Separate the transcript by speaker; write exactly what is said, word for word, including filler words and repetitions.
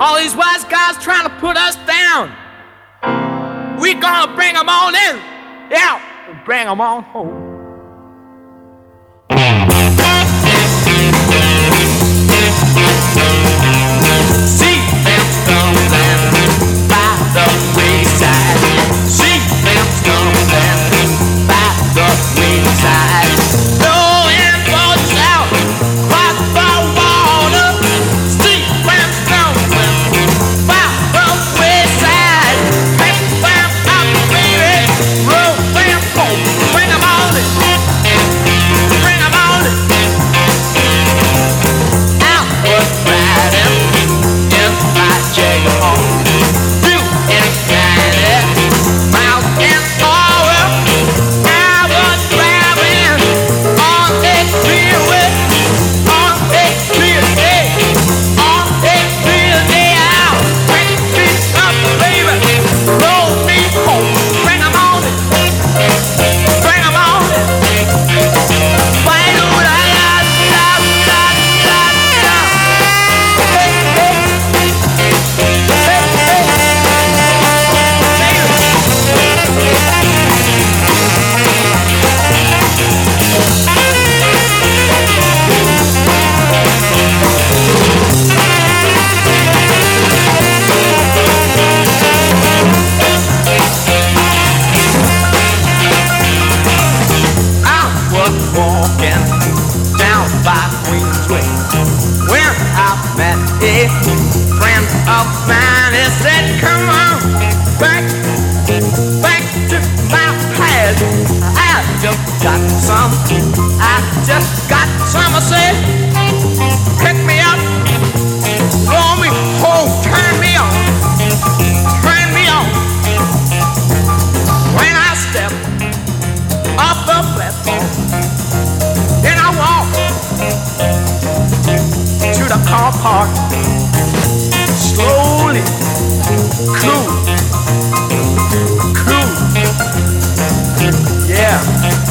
Speaker 1: All these wise guys trying to put us down. We gonna bring them on in. Yeah, bring them on home. See them stumbling by the wayside. See them stumbling by the wayside. Blowing boats out across the water. See them stumbling by the wayside. Pick them up, baby. Roll them home. Bring them on in. Bring them on in. Outward riding in my Jaguar. You and Danny, mountain oil. I was driving on a clear way, on a clear day, on a clear day out. Bring me up, baby, roll me home. Bring 'em on it, bring 'em on it. Why do I stop, stop, stop, stop? Hey, hey, hey, hey, I was walking down by Queensway when I met a friend of mine. He said, "Come on back, back to my past. I just got some, I just got some." I said, "Pick me up, roll me home, turn me on, turn me on." When I step off the platform, then I walk to the car park, slowly, cool, cool, yeah.